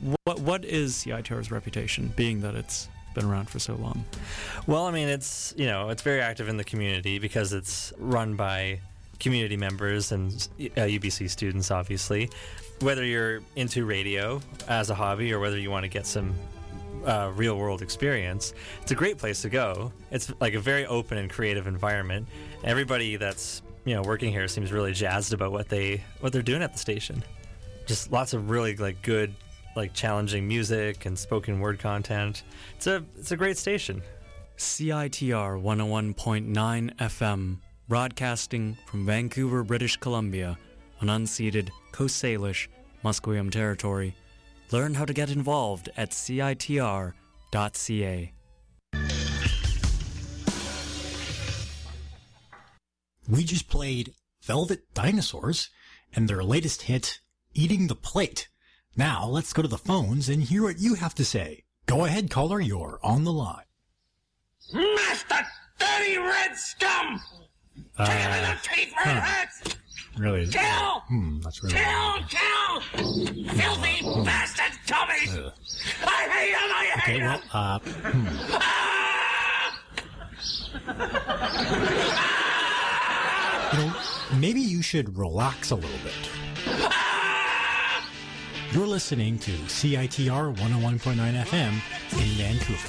what is CITR's reputation, being that it's been around for so long? Well, I mean, it's very active in the community because it's run by community members and UBC students, obviously. Whether you're into radio as a hobby or whether you want to get some real world experience, it's a great place to go. It's like a very open and creative environment. Everybody that's working here seems really jazzed about what they're doing at the station. Just lots of really good, challenging music and spoken word content. It's a great station. CITR 101.9 FM, broadcasting from Vancouver, British Columbia, on unceded Coast Salish, Musqueam territory. Learn how to get involved at citr.ca. We just played Velvet Dinosaurs and their latest hit, Eating the Plate. Now let's go to the phones and hear what you have to say. Go ahead, caller, you're on the line. Master dirty red scum! Take him in the teeth where it hurts! Really? Kill! That's really Kill! Filthy bastard Tommy! I hate him! I hate him! Maybe you should relax a little bit. You're listening to CITR 101.9 FM in Vancouver.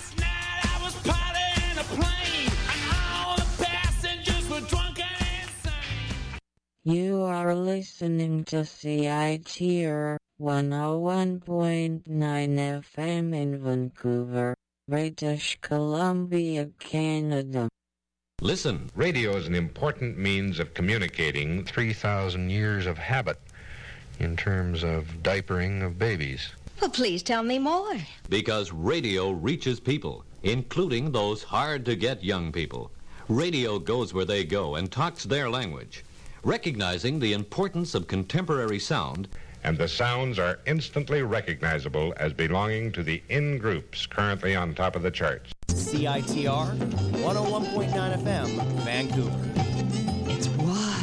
You are listening to CITR 101.9 FM in Vancouver, British Columbia, Canada. Listen, radio is an important means of communicating 3,000 years of habit in terms of diapering of babies. Well, please tell me more. Because radio reaches people, including those hard-to-get young people. Radio goes where they go and talks their language, recognizing the importance of contemporary sound. And the sounds are instantly recognizable as belonging to the in-groups currently on top of the charts. CITR 101.9 FM, Vancouver. It's wild.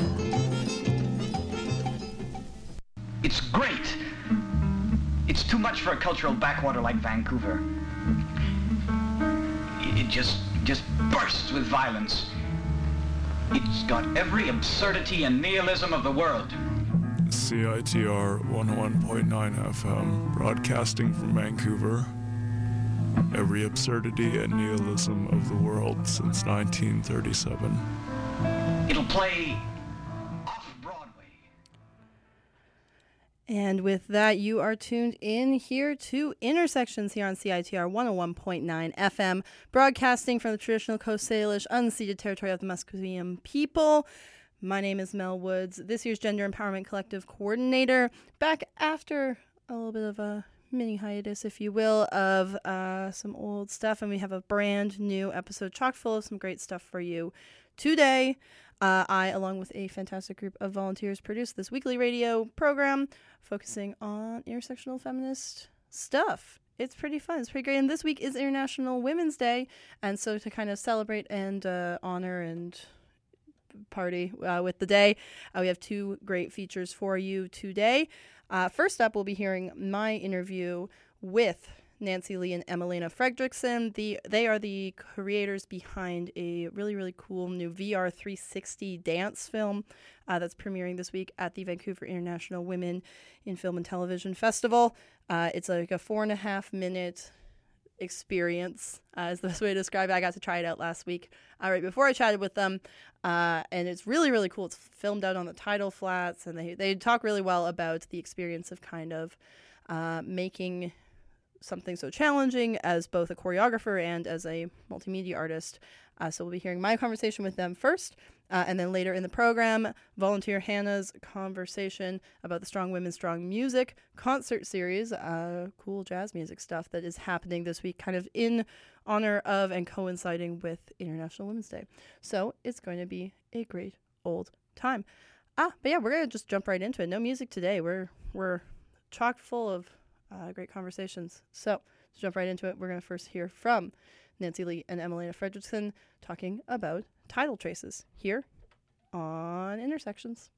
It's great. It's too much for a cultural backwater like Vancouver. It just bursts with violence. It's got every absurdity and nihilism of the world. CITR 101.9 FM, broadcasting from Vancouver. Every absurdity and nihilism of the world since 1937. It'll play off-Broadway. And with that, you are tuned in here to Intersections here on CITR 101.9 FM, broadcasting from the traditional Coast Salish, unceded territory of the Musqueam people. My name is Mel Woods, this year's Gender Empowerment Collective Coordinator, back after a little bit of a mini hiatus, if you will, of some old stuff, and we have a brand new episode chock full of some great stuff for you today. I, along with a fantastic group of volunteers, produce this weekly radio program focusing on intersectional feminist stuff. It's pretty fun. It's pretty great. And this week is International Women's Day, and so to kind of celebrate and honor and party with the day, we have two great features for you today. First up, we'll be hearing my interview with Nancy Lee and Emelena Fredrickson. They are the creators behind a really, really cool new VR 360 dance film that's premiering this week at the Vancouver International Women in Film and Television Festival. It's like a 4.5 minute experience is the best way to describe it. I got to try it out last week right before I chatted with them, and it's really, really cool. It's filmed out on the tidal flats, and they talk really well about the experience of kind of making something so challenging as both a choreographer and as a multimedia artist. So we'll be hearing my conversation with them first, and then later in the program, volunteer Hannah's conversation about the Strong Women, Strong Music concert series, cool jazz music stuff that is happening this week, kind of in honor of and coinciding with International Women's Day. So it's going to be a great old time. But yeah, we're going to just jump right into it. No music today. We're chock full of great conversations. So to jump right into it, we're going to first hear from Nancy Lee and Emelena Fredrickson talking about tidal traces here on Intersections.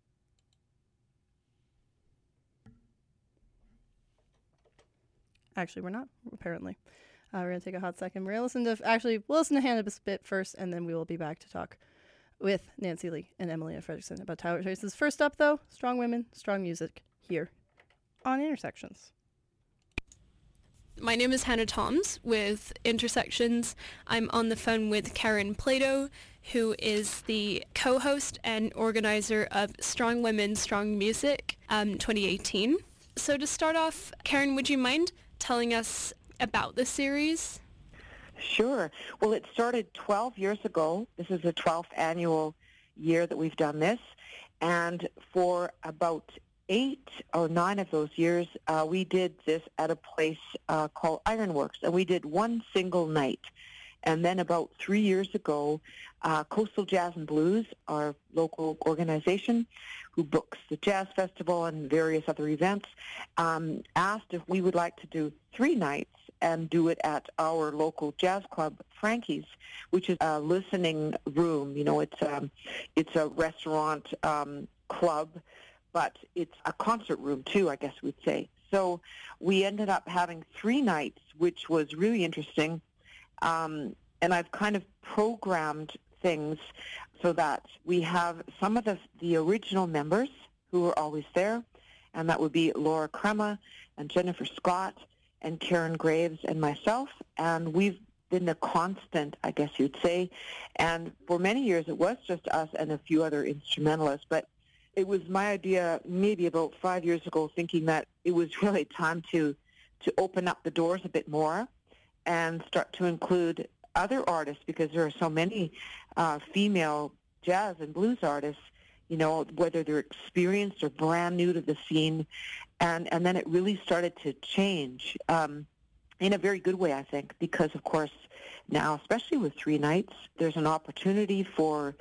Actually, we're not, apparently. We're going to take a hot second. We'll listen to Hannah a bit first, and then we will be back to talk with Nancy Lee and Emily Fredrickson about Tyler Choices. First up, though, Strong Women, Strong Music here on Intersections. My name is Hannah Toms with Intersections. I'm on the phone with Karen Plato, who is the co-host and organizer of Strong Women, Strong Music 2018. So to start off, Karen, would you mind telling us about the series? Sure. Well, it started 12 years ago. This is the 12th annual year that we've done this. And for about 8 or 9 of those years, we did this at a place called Ironworks. And we did one single night. And then about 3 years ago, Coastal Jazz and Blues, our local organization who books the Jazz Festival and various other events, asked if we would like to do 3 nights and do it at our local jazz club, Frankie's, which is a listening room. You know, it's a restaurant club, but it's a concert room too, I guess we'd say. So we ended up having 3 nights, which was really interesting. And I've kind of programmed things so that we have some of the original members who are always there, and that would be Laura Crema and Jennifer Scott and Karen Graves and myself, and we've been the constant, I guess you'd say. And for many years it was just us and a few other instrumentalists, but it was my idea maybe about 5 years ago, thinking that it was really time to open up the doors a bit more and start to include other artists, because there are so many female jazz and blues artists, you know, whether they're experienced or brand new to the scene. And then it really started to change in a very good way, I think, because, of course, now, especially with 3 nights, there's an opportunity for,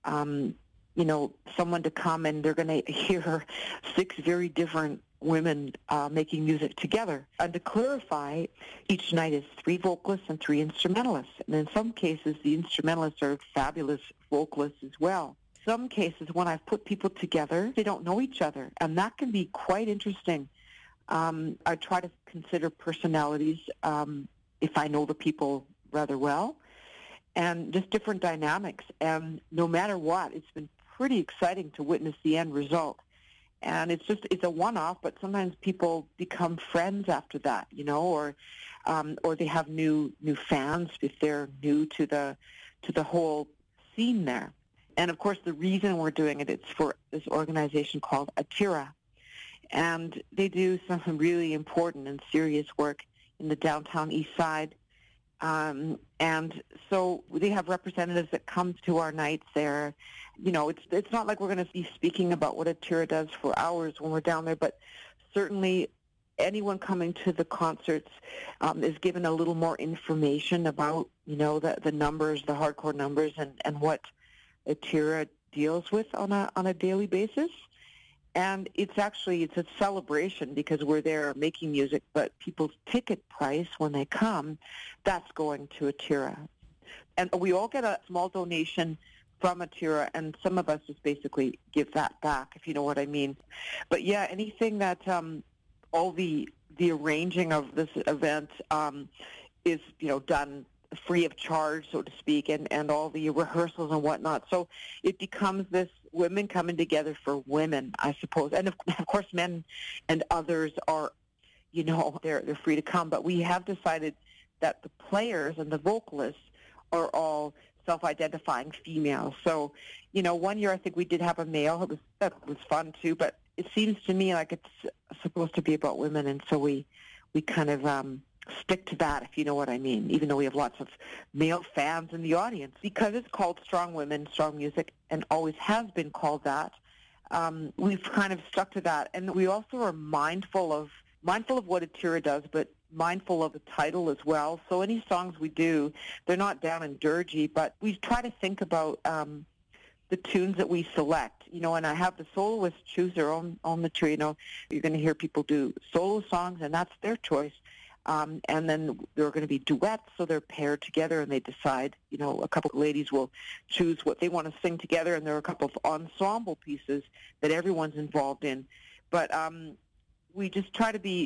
you know, someone to come and they're going to hear 6 very different women making music together. And to clarify, each night is 3 vocalists and 3 instrumentalists. And in some cases, the instrumentalists are fabulous vocalists as well. Some cases, when I've put people together, they don't know each other, and that can be quite interesting. I try to consider personalities if I know the people rather well, and just different dynamics. And no matter what, it's been pretty exciting to witness the end result. And it's a one-off, but sometimes people become friends after that, you know, or they have new fans if they're new to the whole scene there. And of course, the reason we're doing it's for this organization called Atira, and they do some really important and serious work in the downtown East Side. And so they have representatives that come to our nights there. You know, it's not like we're going to be speaking about what Atira does for hours when we're down there, but certainly anyone coming to the concerts is given a little more information about, you know, the numbers, the hardcore numbers, and what Atira deals with on a daily basis. And it's a celebration because we're there making music, but people's ticket price when they come, that's going to Atira. And we all get a small donation from Atira, and some of us just basically give that back, if you know what I mean. But yeah, anything that all the arranging of this event is, you know, done free of charge, so to speak, and all the rehearsals and whatnot. So it becomes this women coming together for women, I suppose. And of course, men and others are, you know, they're free to come. But we have decided that the players and the vocalists are all self-identifying females. So, you know, one year I think we did have a male. That was fun too. But it seems to me like it's supposed to be about women, and so we kind of stick to that, if you know what I mean, even though we have lots of male fans in the audience. Because it's called Strong Women, Strong Music, and always has been called that, we've kind of stuck to that. And we also are mindful of what Atira does, but mindful of the title as well. So any songs we do, they're not down and dirgy, but we try to think about the tunes that we select, you know, and I have the soloists choose their own material. You know, you're going to hear people do solo songs, and that's their choice. And then there are going to be duets, so they're paired together, and they decide, you know, a couple of ladies will choose what they want to sing together, and there are a couple of ensemble pieces that everyone's involved in. But we just try to be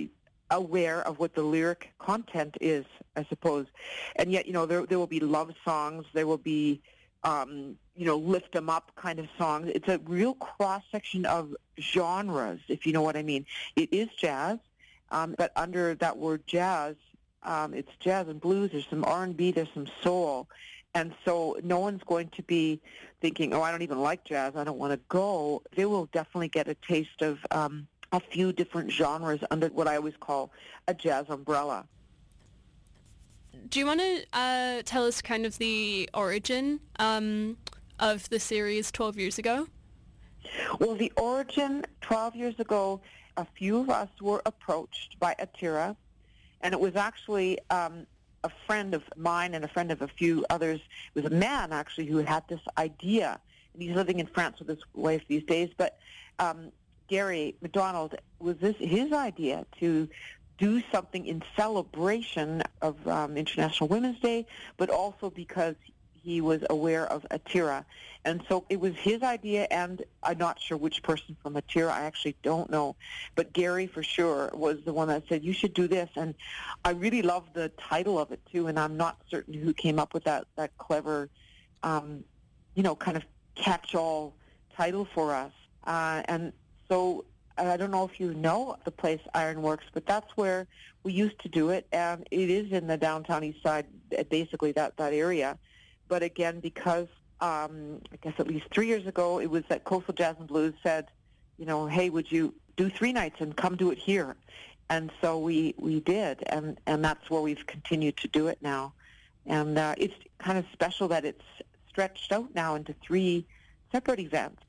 aware of what the lyric content is, I suppose. And yet, there will be love songs. There will be, lift 'em up kind of songs. It's a real cross-section of genres, if you know what I mean. It is jazz, but under that word jazz, it's jazz and blues. There's some R&B. There's some soul. And so no one's going to be thinking, oh, I don't even like jazz, I don't want to go. They will definitely get a taste of a few different genres under what I always call a jazz umbrella. Do you want to tell us kind of the origin of the series 12 years ago? Well, the origin, 12 years ago, a few of us were approached by Atira, and it was actually a friend of mine and a friend of a few others. It was a man, actually, who had this idea, and he's living in France with his wife these days, but Gary MacDonald, was his idea to do something in celebration of International Women's Day, but also because he was aware of Atira. And so it was his idea, and I'm not sure which person from Atira, I actually don't know, but Gary for sure was the one that said, you should do this. And I really love the title of it too, and I'm not certain who came up with that clever, kind of catch-all title for us. And so I don't know if you know the place Ironworks, but that's where we used to do it, and it is in the downtown east side, basically that area. But again, because I guess at least 3 years ago, it was that Coastal Jazz and Blues said, hey, would you do 3 nights and come do it here? And so we did, and that's where we've continued to do it now. And it's kind of special that it's stretched out now into 3 separate events.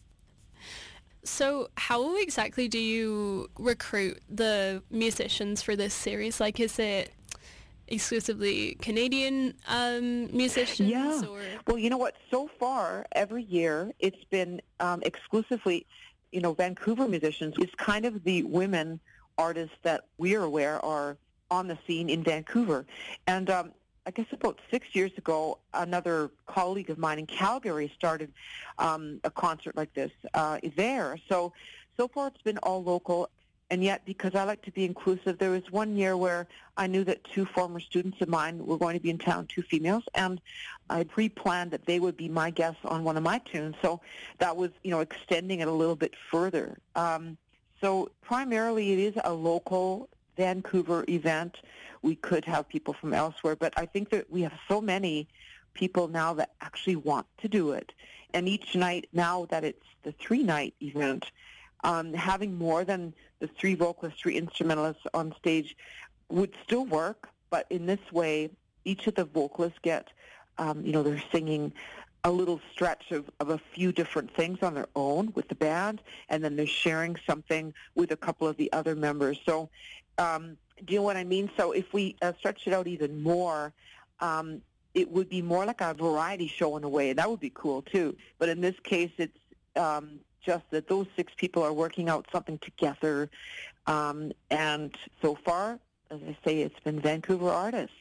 So how exactly do you recruit the musicians for this series? Like, is it exclusively Canadian musicians? Yeah. Or? Well, you know what? So far, every year, it's been exclusively, Vancouver musicians. It's kind of the women artists that we're aware are on the scene in Vancouver. And I guess about 6 years ago, another colleague of mine in Calgary started a concert like this there. So far it's been all local. And yet, because I like to be inclusive, there was one year where I knew that 2 former students of mine were going to be in town, 2 females, and I pre-planned that they would be my guests on one of my tunes. So that was, extending it a little bit further. So primarily it is a local Vancouver event. We could have people from elsewhere, but I think that we have so many people now that actually want to do it. And each night, now that it's the 3-night event, having more than the 3 vocalists, 3 instrumentalists on stage would still work, but in this way, each of the vocalists get, they're singing a little stretch of a few different things on their own with the band, and then they're sharing something with a couple of the other members. So do you know what I mean? So if we stretch it out even more, it would be more like a variety show in a way. That would be cool, too. But in this case, it's just that those 6 people are working out something together. And so far, as I say, it's been Vancouver artists.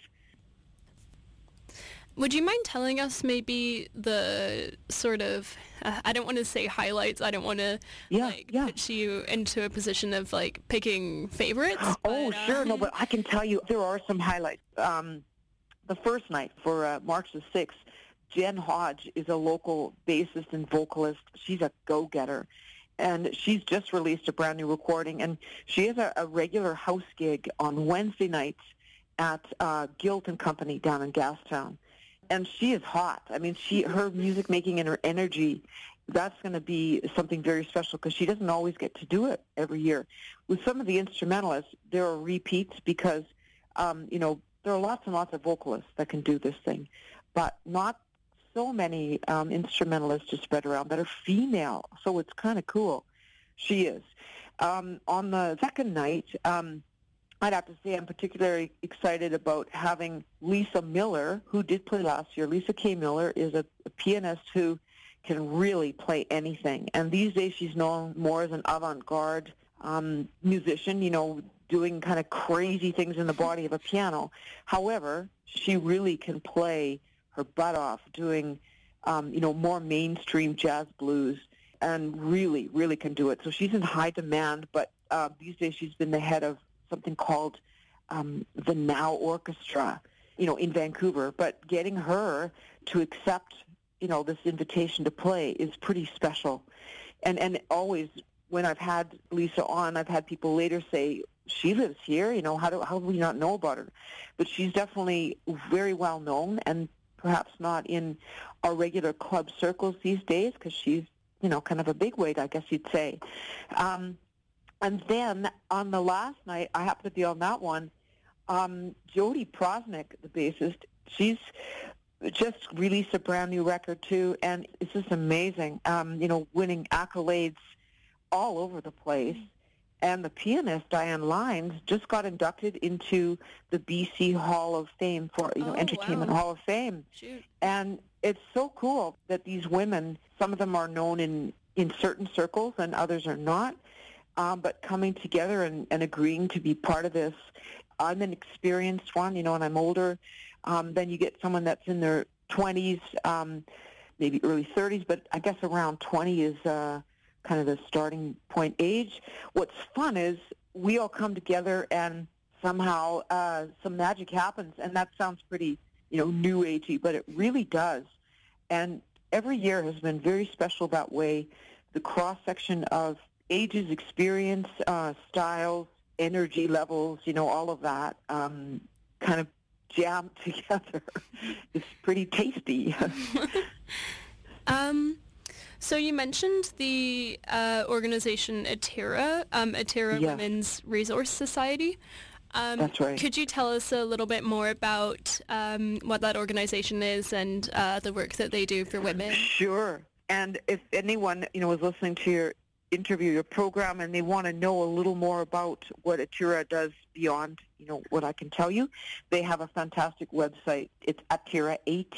Would you mind telling us maybe the sort of, I don't want to say highlights, I don't want to put you into a position of picking favorites. Oh, sure, no, but I can tell you there are some highlights. The first night for March the 6th, Jen Hodge is a local bassist and vocalist. She's a go-getter, and she's just released a brand new recording, and she has a regular house gig on Wednesday nights at Guilt and Company down in Gastown. And she is hot. I mean, her music making and her energy, that's going to be something very special because she doesn't always get to do it every year. With some of the instrumentalists, there are repeats because, there are lots and lots of vocalists that can do this thing, but not so many instrumentalists to spread around that are female. So it's kind of cool. She is. On the second night, I'd have to say I'm particularly excited about having Lisa Miller, who did play last year. Lisa K. Miller is a pianist who can really play anything. And these days she's known more as an avant-garde musician, doing kind of crazy things in the body of a piano. However, she really can play her butt off doing, more mainstream jazz blues and really, really can do it. So she's in high demand, but these days she's been the head of something called the Now Orchestra, in Vancouver. But getting her to accept, this invitation to play is pretty special. And always when I've had Lisa on, I've had people later say, she lives here, how do we not know about her? But she's definitely very well known, and perhaps not in our regular club circles these days, because she's, kind of a bigwig, I guess you'd say. And then on the last night, I happened to be on that one, Jody Prosnick, the bassist, she's just released a brand new record too, and it's just amazing, winning accolades all over the place. And the pianist, Diane Lines, just got inducted into the BC Hall of Fame for, Entertainment Hall of Fame. Shoot. And it's so cool that these women, some of them are known in certain circles and others are not, but coming together and agreeing to be part of this. I'm an experienced one, and I'm older. Then you get someone that's in their 20s, maybe early 30s, but I guess around 20 is kind of the starting point age. What's fun is we all come together and somehow some magic happens, and that sounds pretty, new agey, but it really does. And every year has been very special that way. The cross-section of ages, experience, styles, energy levels, all of that kind of jammed together. It's pretty tasty. So you mentioned the organization ATIRA, ATIRA Yes. Women's Resource Society. That's right. Could you tell us a little bit more about what that organization is and the work that they do for women? Sure. And if anyone, is listening to your interview, your program, and they want to know a little more about what ATIRA does beyond, what I can tell you, they have a fantastic website. It's ATIRA,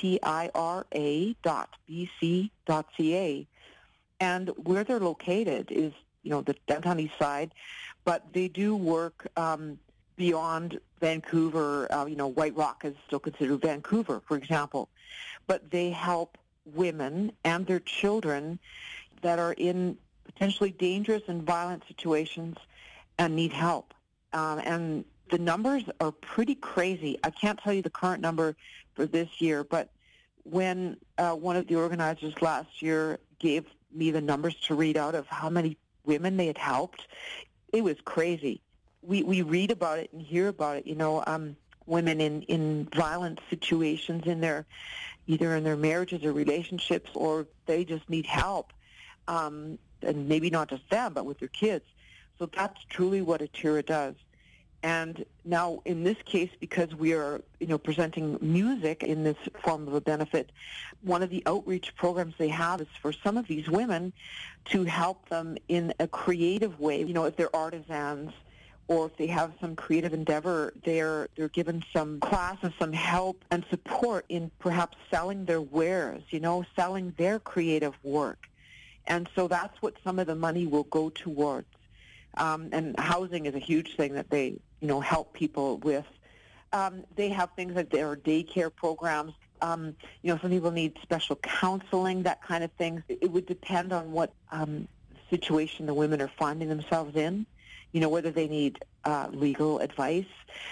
ATIRA.bc.ca. And where they're located is, the downtown east side, but they do work beyond Vancouver. White Rock is still considered Vancouver, for example. But they help women and their children that are in potentially dangerous and violent situations and need help. And the numbers are pretty crazy. I can't tell you the current number for this year, but when one of the organizers last year gave me the numbers to read out of how many women they had helped, it was crazy. We read about it and hear about it, women in violent situations either in their marriages or relationships, or they just need help. And maybe not just them, but with their kids. So that's truly what ATIRA does. And now, in this case, because we are, presenting music in this form of a benefit, one of the outreach programs they have is for some of these women to help them in a creative way. If they're artisans or if they have some creative endeavor, they're given some classes, some help and support in perhaps selling their wares, selling their creative work. And so that's what some of the money will go towards. And housing is a huge thing that they, help people with. They have things like their daycare programs. Some people need special counseling, that kind of thing. It would depend on what situation the women are finding themselves in, whether they need legal advice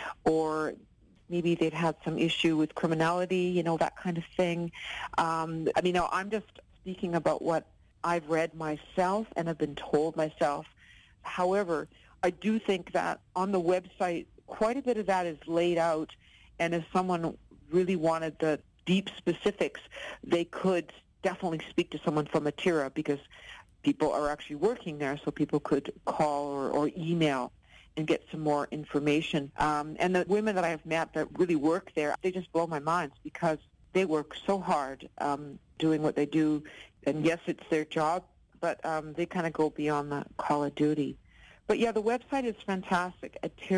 or maybe they've had some issue with criminality, that kind of thing. I'm just speaking about what I've read myself and have been told myself. However, I do think that on the website, quite a bit of that is laid out, and if someone really wanted the deep specifics, they could definitely speak to someone from ATIRA because people are actually working there, so people could call or email and get some more information. And the women that I have met that really work there, they just blow my mind because they work so hard doing what they do. And yes, it's their job, but they kind of go beyond the call of duty. But yeah, the website is fantastic,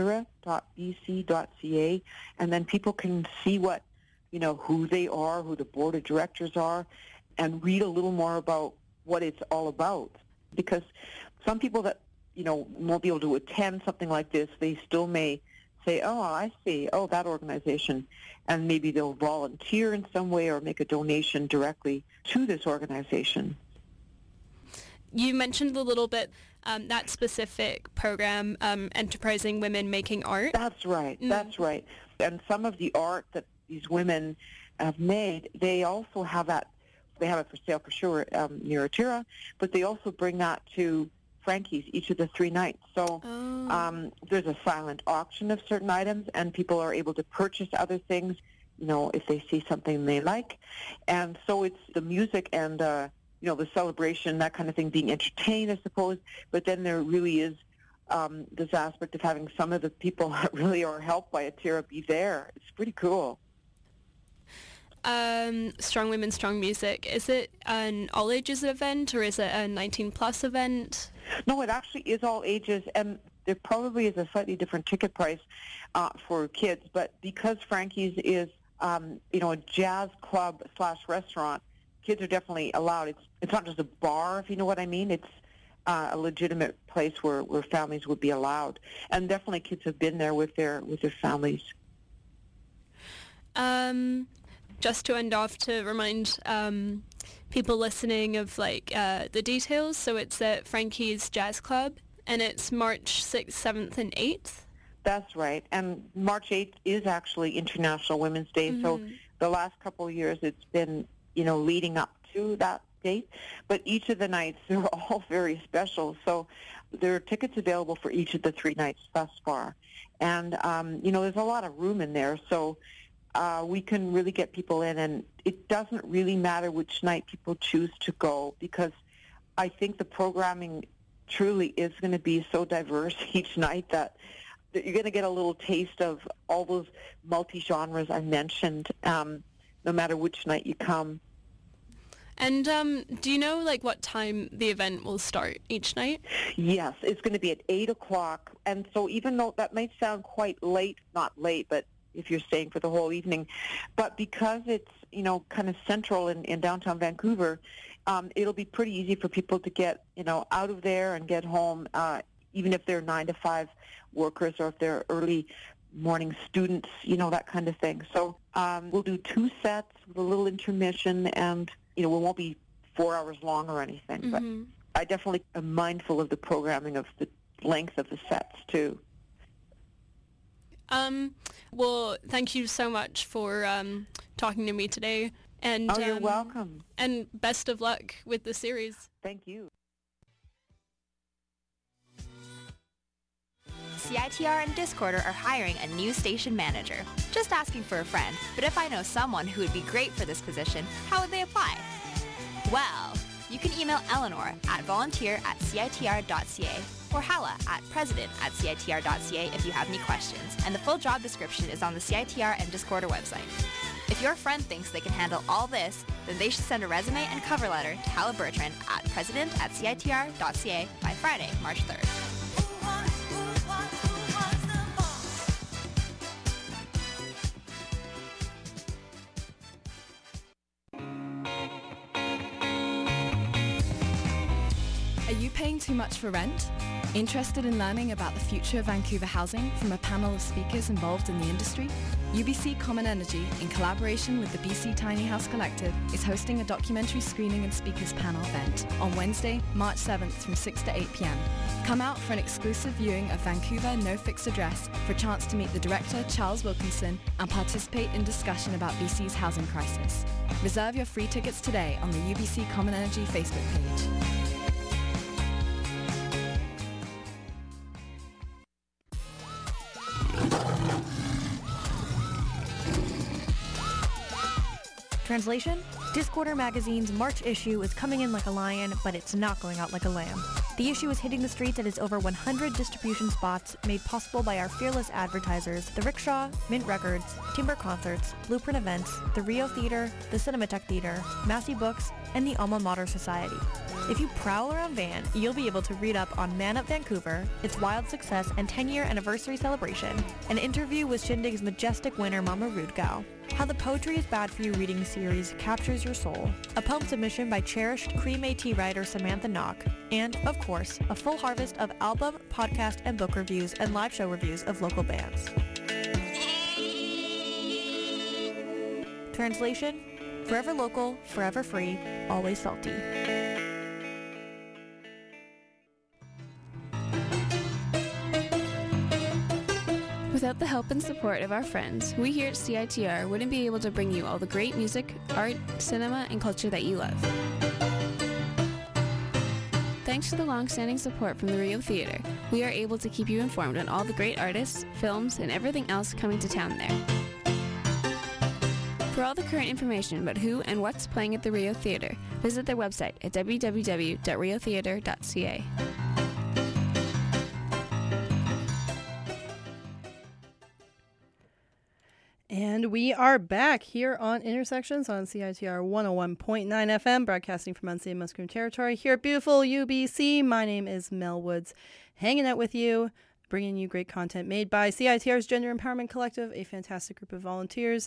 atira.bc.ca, and then people can see what, who they are, who the board of directors are, and read a little more about what it's all about. Because some people that, won't be able to attend something like this, they still may say, oh, I see, oh, that organization, and maybe they'll volunteer in some way or make a donation directly to this organization. You mentioned a little bit that specific program, Enterprising Women Making Art. That's right. That's right. And some of the art that these women have made, they also have that. They have it for sale for sure near Atira, but they also bring that to Frankie's each of the 3 nights. So there's a silent auction of certain items, and people are able to purchase other things, you know, if they see something they like. And so it's the music and, you know, the celebration, that kind of thing, being entertained, I suppose. But then there really is this aspect of having some of the people that really are helped by Atira be there. It's pretty cool. Strong Women, Strong Music. Is it an all ages event or is it a 19 plus event? No, it actually is all ages, and there probably is a slightly different ticket price for kids. But because Frankie's is, you know, a jazz club / restaurant, kids are definitely allowed. It's not just a bar, if you know what I mean. It's a legitimate place where families would be allowed, and definitely kids have been there with their families. Just to end off, to remind people listening of like the details, so it's at Frankie's Jazz Club, and it's March 6th, 7th, and 8th. That's right, and March 8th is actually International Women's Day, so the last couple of years it's been, you know, leading up to that date, but each of the nights, they're all very special, so there are tickets available for each of the 3 nights thus far, and, you know, there's a lot of room in there, so we can really get people in, and it doesn't really matter which night people choose to go, because I think the programming truly is going to be so diverse each night that you're going to get a little taste of all those multi-genres I mentioned, no matter which night you come. And do you know like what time the event will start each night? Yes, it's going to be at 8 o'clock, and so even though that might sound quite late, not late, but if you're staying for the whole evening. But because it's, you know, kind of central in downtown Vancouver, it'll be pretty easy for people to get, you know, out of there and get home, even if they're 9 to 5 workers or if they're early morning students, you know, that kind of thing. So we'll do 2 sets with a little intermission, and, you know, it won't be 4 hours long or anything. But I definitely am mindful of the programming of the length of the sets, too. Well, thank you so much for talking to me today. And you're welcome. And best of luck with the series. Thank you. CITR and Discorder are hiring a new station manager. Just asking for a friend, but if I know someone who would be great for this position, how would they apply? Well, you can email Eleanor at volunteer@citr.ca or Hala at president@citr.ca if you have any questions, and the full job description is on the CITR and Discorder website. If your friend thinks they can handle all this, then they should send a resume and cover letter to Hala Bertrand at president@citr.ca by Friday, March 3rd. Are you paying too much for rent? Interested in learning about the future of Vancouver housing from a panel of speakers involved in the industry? UBC Common Energy, in collaboration with the BC Tiny House Collective, is hosting a documentary screening and speakers panel event on Wednesday, March 7th from 6 to 8 p.m. Come out for an exclusive viewing of Vancouver No Fixed Address for a chance to meet the director, Charles Wilkinson, and participate in discussion about BC's housing crisis. Reserve your free tickets today on the UBC Common Energy Facebook page. Translation? Discorder magazine's March issue is coming in like a lion, but it's not going out like a lamb. The issue is hitting the streets at its over 100 distribution spots, made possible by our fearless advertisers, The Rickshaw, Mint Records, Timber Concerts, Blueprint Events, the Rio Theater, the Cinematheque Theater, Massey Books, and the Alma Mater Society. If you prowl around Van, you'll be able to read up on Man Up Vancouver, its wild success and 10-year anniversary celebration, an interview with Shindig's majestic winner Mama Rudgau, how the Poetry is Bad for You reading series captures your soul, a poem submission by cherished Cree Métis writer Samantha Knock, and, of course, a full harvest of album, podcast, and book reviews and live show reviews of local bands. Translation? Forever local, forever free, always salty. help and support of our friends, we here at CITR wouldn't be able to bring you all the great music, art, cinema, and culture that you love. Thanks to the long-standing support from the Rio Theater, we are able to keep you informed on all the great artists, films, and everything else coming to town there. For all the current information about who and what's playing at the Rio Theater, visit their website at www.riotheater.ca. And we are back here on Intersections on CITR 101.9 FM, broadcasting from unceded Musqueam territory here at beautiful UBC. My name is Mel Woods, hanging out with you, bringing you great content made by CITR's Gender Empowerment Collective, a fantastic group of volunteers,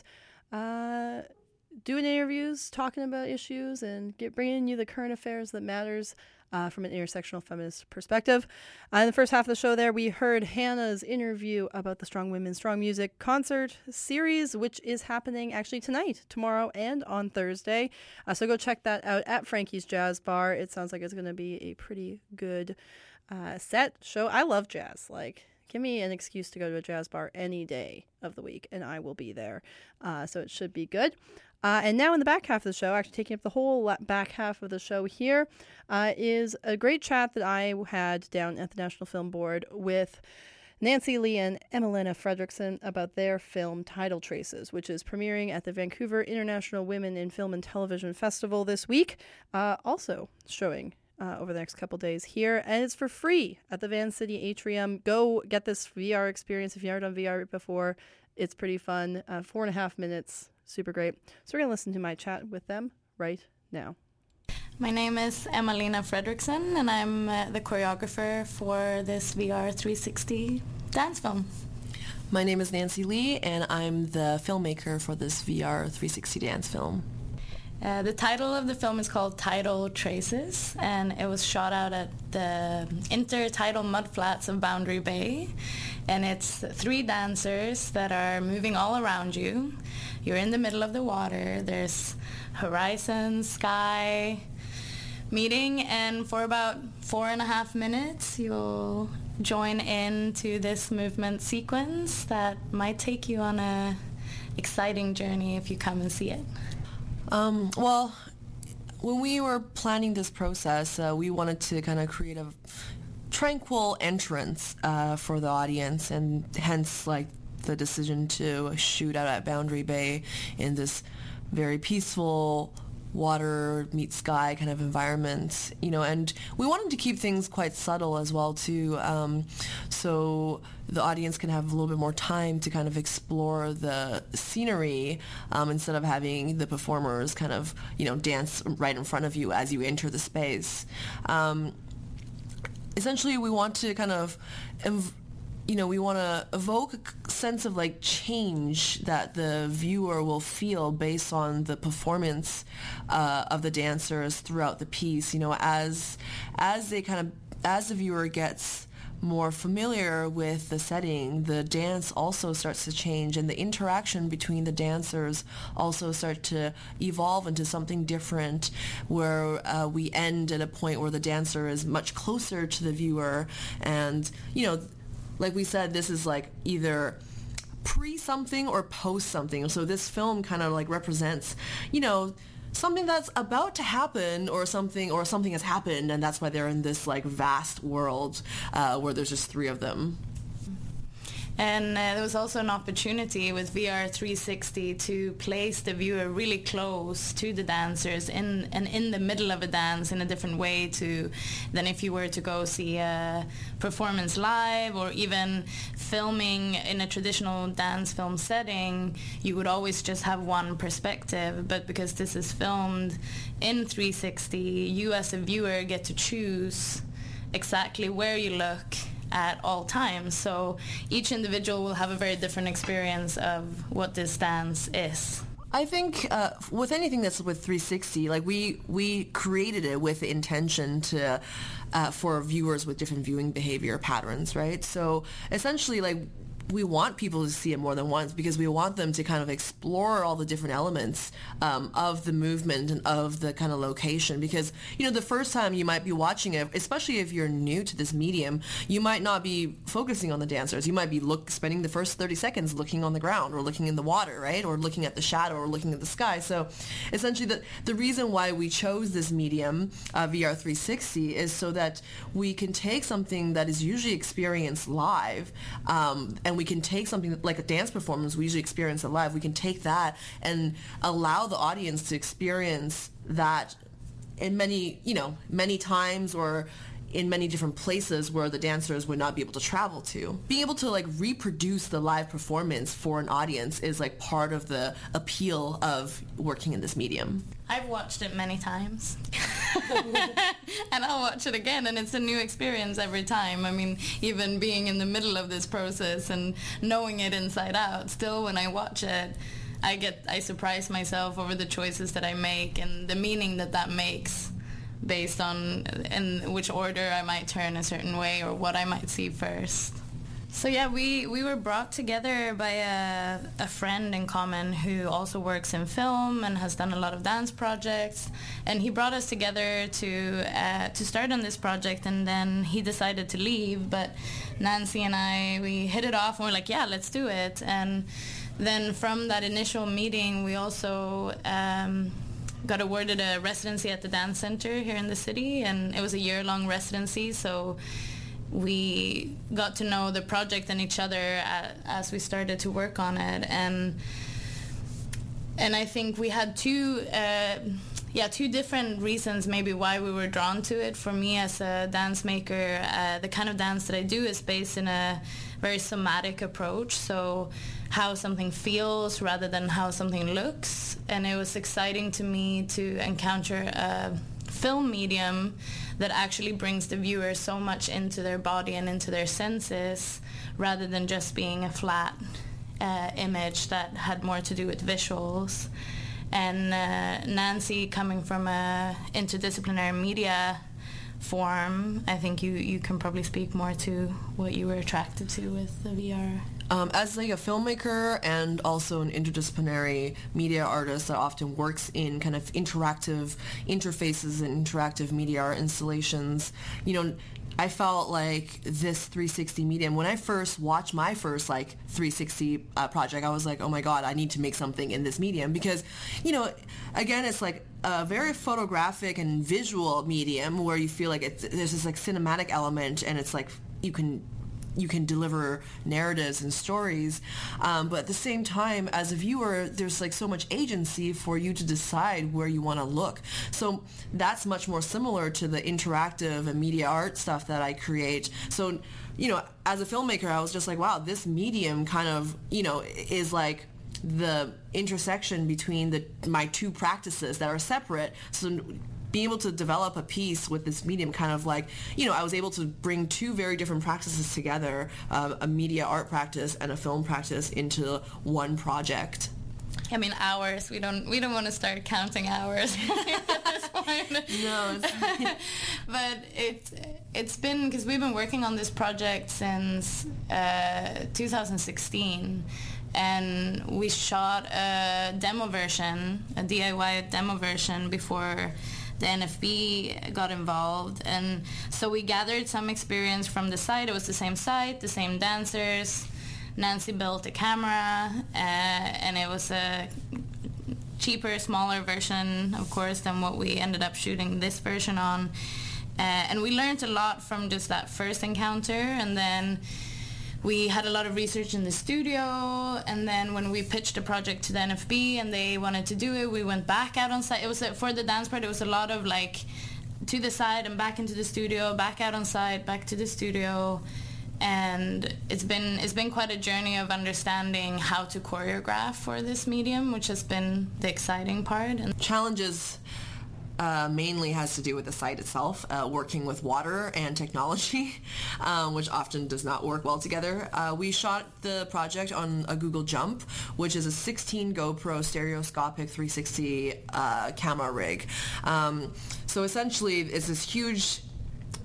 doing interviews, talking about issues, and bringing you the current affairs that matters from an intersectional feminist perspective. In the first half of the show there, we heard Hannah's interview about the Strong Women, Strong Music concert series, which is happening actually tonight, tomorrow, and on Thursday. So go check that out at Frankie's Jazz Bar. It sounds like it's going to be a pretty good set show. I love jazz. Give me an excuse to go to a jazz bar any day of the week, and I will be there. So it should be good. And now in the back half of the show, actually taking up the whole back half of the show here, is a great chat that I had down at the National Film Board with Nancy Lee and Emelina Fredrickson about their film Tidal Traces, which is premiering at the Vancouver International Women in Film and Television Festival this week. Also showing over the next couple days here, and it's for free at the Van City Atrium. Go get this VR experience if you've never done VR before. It's pretty fun. 4.5 minutes. Super great. So we're going to listen to my chat with them right now. My name is Emelina Fredrickson, and I'm the choreographer for this VR 360 dance film. My name is Nancy Lee, and I'm the filmmaker for this VR 360 dance film. The title of the film is called Tidal Traces, and it was shot out at the intertidal mudflats of Boundary Bay. And it's 3 dancers that are moving all around you. You're in the middle of the water. There's horizon, sky, meeting, and for about 4.5 minutes, you'll join into this movement sequence that might take you on a exciting journey if you come and see it. Well, when we were planning this process, we wanted to kind of create a tranquil entrance for the audience, and hence the decision to shoot out at Boundary Bay in this very peaceful water meets sky kind of environment, and we wanted to keep things quite subtle as well too, so the audience can have a little bit more time to kind of explore the scenery instead of having the performers kind of dance right in front of you as you enter the space. Essentially, we want to kind of we want to evoke a sense of change that the viewer will feel based on the performance of the dancers throughout the piece. As the viewer gets more familiar with the setting, the dance also starts to change, and the interaction between the dancers also start to evolve into something different, where we end at a point where the dancer is much closer to the viewer, and like we said, this is either pre-something or post-something. So this film kind of represents, something that's about to happen, or something has happened, and that's why they're in this vast world where there's just 3 of them. And there was also an opportunity with VR 360 to place the viewer really close to the dancers in the middle of a dance in a different way than if you were to go see a performance live, or even filming in a traditional dance film setting. You would always just have one perspective, but because this is filmed in 360, you as a viewer get to choose exactly where you look at all times. So each individual will have a very different experience of what this dance is. I think with anything that's with 360, we created it with the intention to for viewers with different viewing behavior patterns, right? So essentially, we want people to see it more than once because we want them to kind of explore all the different elements of the movement and of the kind of location. Because, the first time you might be watching it, especially if you're new to this medium, you might not be focusing on the dancers. You might be spending the first 30 seconds looking on the ground or looking in the water, right? Or looking at the shadow or looking at the sky. So essentially the reason why we chose this medium, VR 360, is so that we can take something that is usually experienced live, and we can take something like a dance performance we usually experience it live. We can take that and allow the audience to experience that in many times or in many different places where the dancers would not be able to travel to. Being able to reproduce the live performance for an audience is part of the appeal of working in this medium. I've watched it many times. And I'll watch it again, and it's a new experience every time. I mean, even being in the middle of this process and knowing it inside out, still when I watch it, I surprise myself over the choices that I make and the meaning that makes based on in which order I might turn a certain way or what I might see first. So yeah, we were brought together by a friend in common who also works in film and has done a lot of dance projects, and he brought us together to start on this project, and then he decided to leave, but Nancy and I, we hit it off and we're like, yeah, let's do it. And then from that initial meeting, we also got awarded a residency at the Dance Center here in the city, and it was a year-long residency, so we got to know the project and each other as we started to work on it. And I think we had two different reasons maybe why we were drawn to it. For me as a dance maker, the kind of dance that I do is based in a very somatic approach, so how something feels rather than how something looks. And it was exciting to me to encounter a film medium that actually brings the viewer so much into their body and into their senses rather than just being a flat image that had more to do with visuals. And Nancy, coming from a interdisciplinary media form, I think you can probably speak more to what you were attracted to with the VR. As a filmmaker and also an interdisciplinary media artist that often works in kind of interactive interfaces and interactive media art installations, I felt like this 360 medium, when I first watched my first 360 project, I was like, oh my God, I need to make something in this medium because, again, it's like a very photographic and visual medium where you feel like there's this cinematic element, and it's like you can deliver narratives and stories, but at the same time, as a viewer, there's so much agency for you to decide where you want to look. So that's much more similar to the interactive and media art stuff that I create. So, as a filmmaker, I was just like, wow, this medium kind of, is like the intersection between my two practices that are separate. So being able to develop a piece with this medium kind of I was able to bring two very different practices together, a media art practice and a film practice, into one project. I mean, hours. We don't want to start counting hours at this point. No. But it's been, because we've been working on this project since 2016. And we shot a demo version, a DIY demo version, before the NFB got involved. And so we gathered some experience from the site. It was the same site, the same dancers. Nancy built a camera, and it was a cheaper, smaller version, of course, than what we ended up shooting this version on. And we learned a lot from just that first encounter, and then we had a lot of research in the studio, and then when we pitched the project to the NFB and they wanted to do it, we went back out on site. It was for the dance part, it was a lot of to the side and back into the studio, back out on site, back to the studio. And it's been quite a journey of understanding how to choreograph for this medium, which has been the exciting part. And challenges mainly has to do with the site itself, working with water and technology, which often does not work well together. We shot the project on a Google Jump, which is a 16 GoPro stereoscopic 360 camera rig. So essentially, it's this huge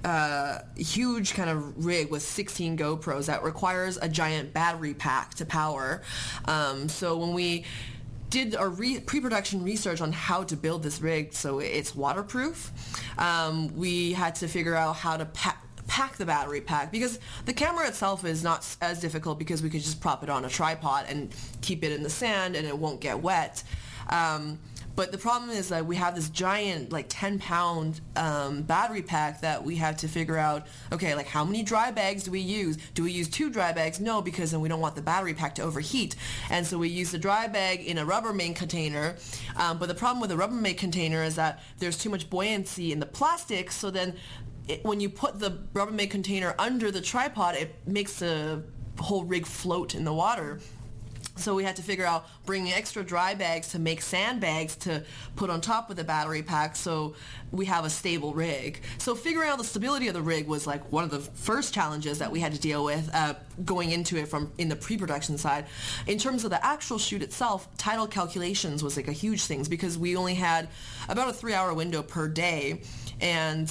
huge kind of rig with 16 GoPros that requires a giant battery pack to power. So when we did our pre-production research on how to build this rig so it's waterproof, we had to figure out how to pack the battery pack, because the camera itself is not as difficult because we could just prop it on a tripod and keep it in the sand and it won't get wet. But the problem is that we have this giant, like 10-pound battery pack that we have to figure out, okay, like how many dry bags do we use? Do we use 2 dry bags? No, because then we don't want the battery pack to overheat. And so we use the dry bag in a Rubbermaid container. But the problem with a Rubbermaid container is that there's too much buoyancy in the plastic, so then when you put the Rubbermaid container under the tripod, it makes the whole rig float in the water. So we had to figure out bringing extra dry bags to make sandbags to put on top of the battery pack so we have a stable rig. So figuring out the stability of the rig was like one of the first challenges that we had to deal with going into it from in the pre-production side. In terms of the actual shoot itself, tidal calculations was like a huge thing because we only had about a 3-hour window per day. And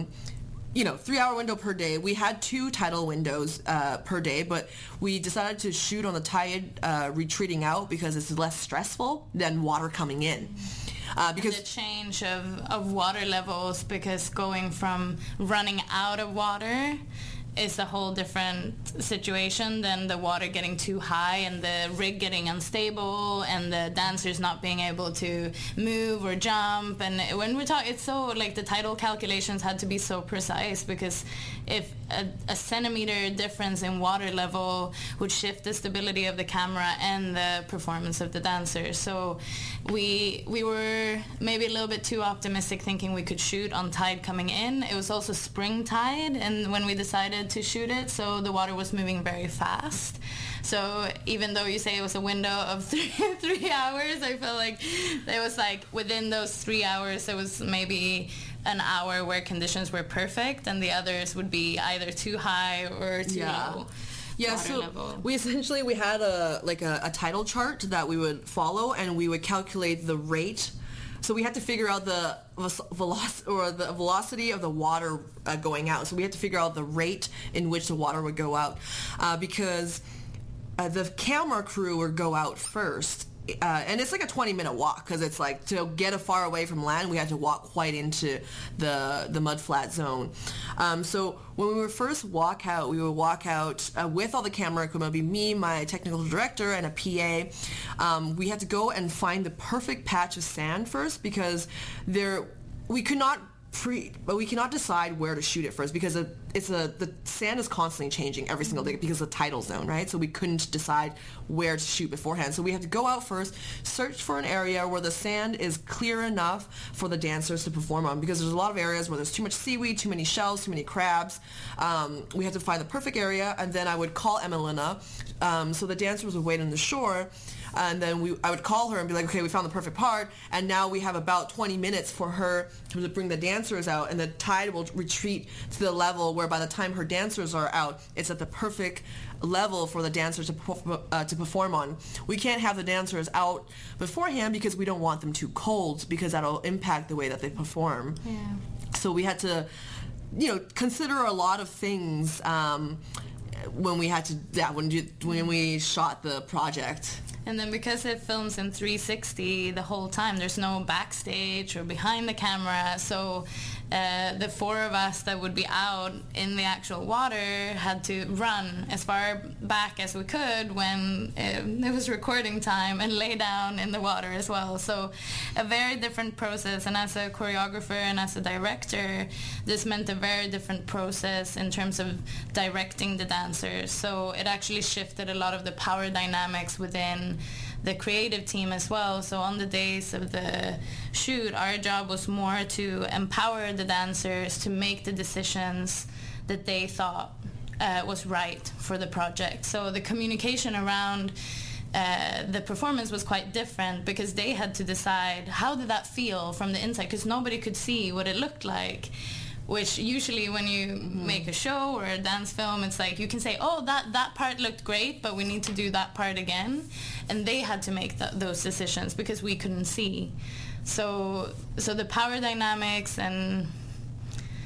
3-hour window per day. We had 2 tidal windows per day, but we decided to shoot on the tide retreating out because it's less stressful than water coming in. Because the change of water levels, because going from running out of water is a whole different situation than the water getting too high and the rig getting unstable and the dancers not being able to move or jump. And when we talk, it's so like the tidal calculations had to be so precise, because if a centimeter difference in water level would shift the stability of the camera and the performance of the dancers. So we were maybe a little bit too optimistic thinking we could shoot on tide coming in. It was also spring tide, and when we decided to shoot it, so the water was moving very fast. So even though you say it was a window of 3 hours, I felt like it was like within those 3 hours there was maybe an hour where conditions were perfect and the others would be either too high or too low. Yeah, so we had a tidal chart that we would follow, and we would calculate the rate. So we had to figure out the velocity of the water going out. So we had to figure out the rate in which the water would go out, because the camera crew would go out first. And it's like a 20-minute walk, because it's like to get far away from land, we had to walk quite into the mudflat zone. So when we would first walk out, we would walk out with all the camera equipment. It would be me, my technical director, and a PA. We had to go and find the perfect patch of sand first, because we cannot decide where to shoot it first, because the sand is constantly changing every single day because of the tidal zone, right? So we couldn't decide where to shoot beforehand. So we had to go out first, search for an area where the sand is clear enough for the dancers to perform on, because there's a lot of areas where there's too much seaweed, too many shells, too many crabs. We had to find the perfect area, and then I would call Emelina, so the dancers would wait on the shore. And then I would call her and be like, okay, we found the perfect part, and now we have about 20 minutes for her to bring the dancers out, and the tide will retreat to the level where by the time her dancers are out, it's at the perfect level for the dancers to perform on. We can't have the dancers out beforehand because we don't want them too cold, because that'll impact the way that they perform. Yeah. So we had to, consider a lot of things when we shot the project. And then because it films in 360 the whole time, there's no backstage or behind the camera, so the 4 of us that would be out in the actual water had to run as far back as we could when it was recording time and lay down in the water as well. So a very different process, and as a choreographer and as a director, this meant a very different process in terms of directing the dancers. So it actually shifted a lot of the power dynamics within the creative team as well. So on the days of the shoot, our job was more to empower the dancers to make the decisions that they thought was right for the project. So the communication around the performance was quite different, because they had to decide how did that feel from the inside, because nobody could see what it looked like. Which usually when you make a show or a dance film, it's like you can say, oh, that part looked great, but we need to do that part again. And they had to make those decisions because we couldn't see. So the power dynamics and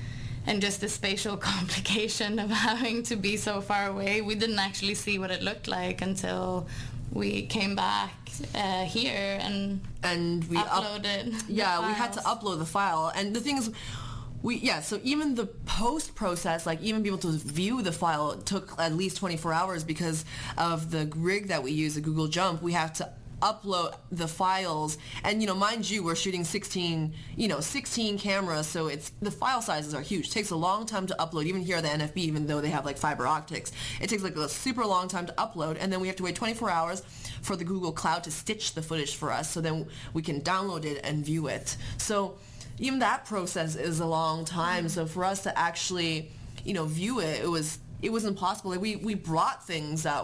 and just the spatial complication of having to be so far away. We didn't actually see what it looked like until we came back here and we uploaded. We had to upload the file, and the thing is, so even the post process, like even being able to view the file, took at least 24 hours because of the rig that we use, the Google Jump. We have to upload the files, and mind you, we're shooting 16 cameras, so the file sizes are huge. It takes a long time to upload. Even here at the NFB, even though they have like fiber optics, it takes like a super long time to upload, and then we have to wait 24 hours for the Google Cloud to stitch the footage for us, so then we can download it and view it. So even that process is a long time. So for us to actually view it, it was impossible. Like we brought things that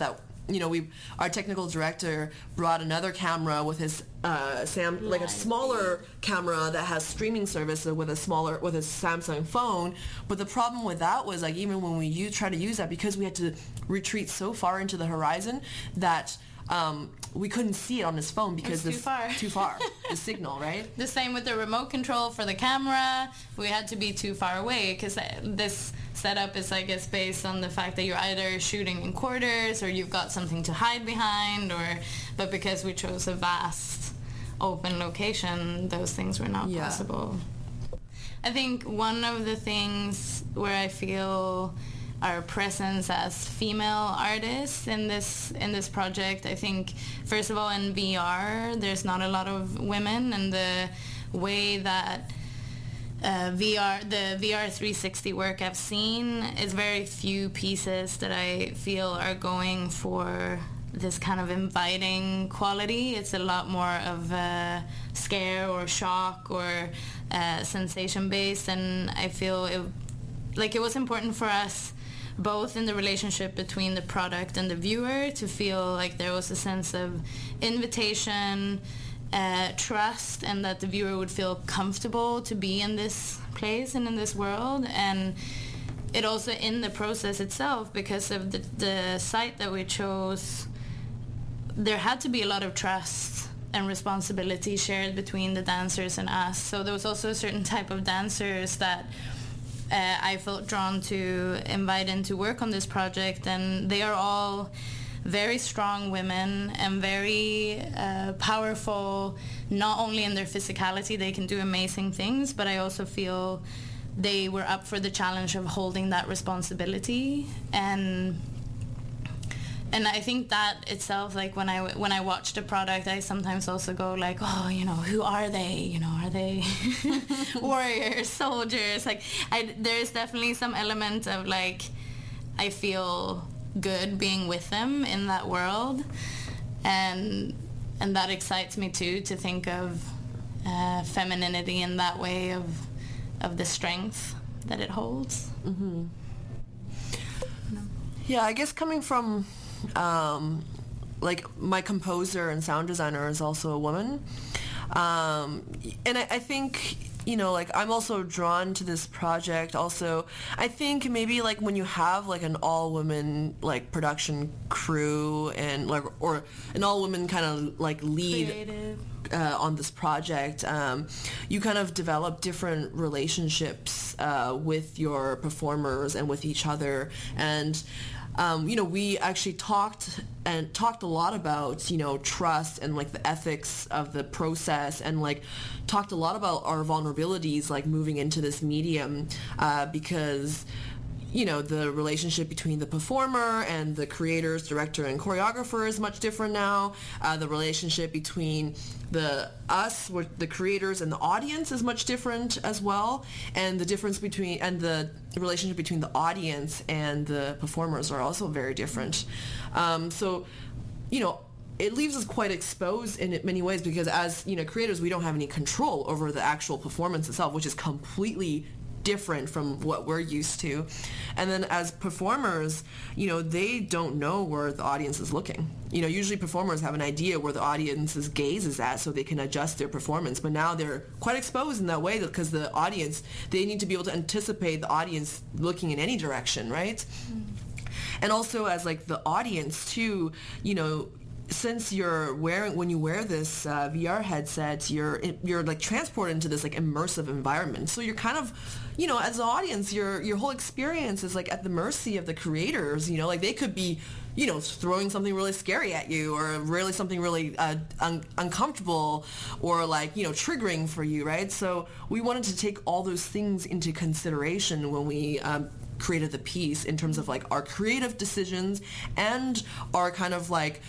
our technical director brought another camera with his a smaller camera that has streaming service with a Samsung phone. But the problem with that was, like, even when we try to use that, because we had to retreat so far into the horizon that we couldn't see it on his phone because it's too far the signal, right? The same with the remote control for the camera. We had to be too far away because this setup is, I guess, based on the fact that you're either shooting in quarters or you've got something to hide behind, but because we chose a vast open location, those things were not possible. I think one of the things where I feel our presence as female artists in this project, I think, first of all, in VR, there's not a lot of women, and the way that the VR 360 work I've seen is very few pieces that I feel are going for this kind of inviting quality. It's a lot more of scare or shock or sensation based, and I feel it was important for us, both in the relationship between the product and the viewer, to feel like there was a sense of invitation, trust, and that the viewer would feel comfortable to be in this place and in this world. And it also, in the process itself, because of the site that we chose, there had to be a lot of trust and responsibility shared between the dancers and us. So there was also a certain type of dancers that I felt drawn to invite in to work on this project, and they are all very strong women and very powerful, not only in their physicality, they can do amazing things, but I also feel they were up for the challenge of holding that responsibility. And I think that itself, like when I watch the product, I sometimes also go like, oh, who are they? Are they warriors, soldiers? Like, there's definitely some element of like, I feel good being with them in that world, and that excites me too, to think of femininity in that way of the strength that it holds. Mm-hmm. Yeah, I guess coming from like my composer and sound designer is also a woman, and I think like I'm also drawn to this project. Also, I think maybe like when you have like an all-women like production crew and like, or an all-women kind of like lead on this project, you kind of develop different relationships with your performers and with each other. And we actually talked a lot about, trust and like the ethics of the process, and like talked a lot about our vulnerabilities, like moving into this medium, because the relationship between the performer and the creators, director, and choreographer is much different now. The relationship between the creators and the audience is much different as well. And the relationship between the audience and the performers are also very different. So, it leaves us quite exposed in many ways, because as, creators, we don't have any control over the actual performance itself, which is completely different from what we're used to. And then as performers, they don't know where the audience is looking. Usually performers have an idea where the audience's gaze is at, so they can adjust their performance. But now they're quite exposed in that way, because the audience, they need to be able to anticipate the audience looking in any direction, right? Mm. And also as like the audience too, since when you wear this VR headset, you're like transported into this like immersive environment. So you're kind of, as an audience, your whole experience is like at the mercy of the creators. Like they could be, throwing something really scary at you, or really something really uncomfortable, or like triggering for you, right? So we wanted to take all those things into consideration when we created the piece, in terms of like our creative decisions and our kind of like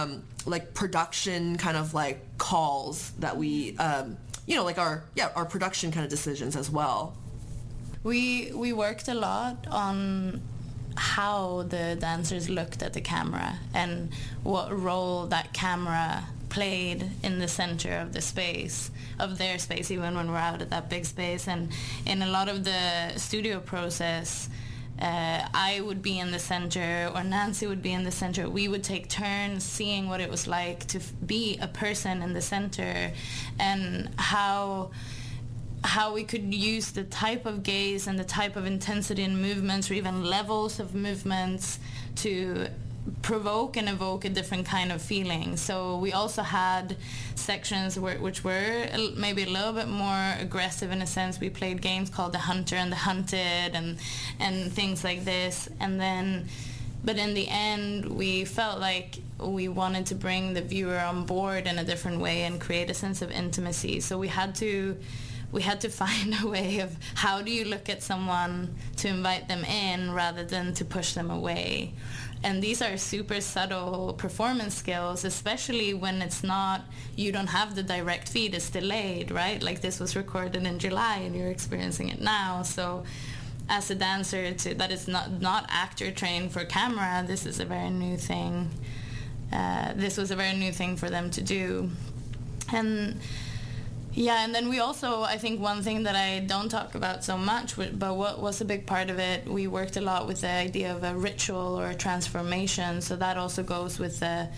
production kind of like calls that we like our production kind of decisions as well. We worked a lot on how the dancers looked at the camera and what role that camera played in the center of their space, even when we're out at that big space. And in a lot of the studio process, I would be in the center, or Nancy would be in the center. We would take turns seeing what it was like to be a person in the center, and how we could use the type of gaze and the type of intensity in movements, or even levels of movements, to provoke and evoke a different kind of feeling. So we also had sections which were maybe a little bit more aggressive in a sense. We played games called The Hunter and The Hunted and things like this. But in the end, we felt like we wanted to bring the viewer on board in a different way and create a sense of intimacy. So we had to find a way of, how do you look at someone to invite them in rather than to push them away? And these are super subtle performance skills, especially when you don't have the direct feed, it's delayed, right? Like this was recorded in July and you're experiencing it now. So as a dancer that is not actor trained for camera, this is a very new thing. This was a very new thing for them to do. And then we also, I think one thing that I don't talk about so much, but what was a big part of it, we worked a lot with the idea of a ritual or a transformation. So that also goes with the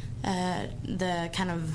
kind of